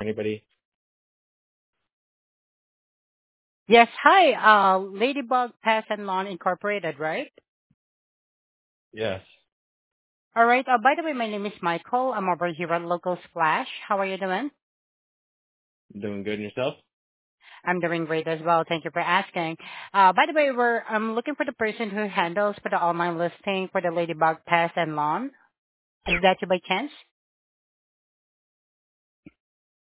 anybody? Yes, hi, Ladybug Pest and Lawn Incorporated, right? Yes, All right. By the way, my name is Michael. I'm over here at Local Splash. How are you doing? doing good in yourself? I'm doing great as well. Thank you for asking. By the way, I'm looking for the person who handles for the online listing for the Ladybug Pest and Lawn. Is that you by chance?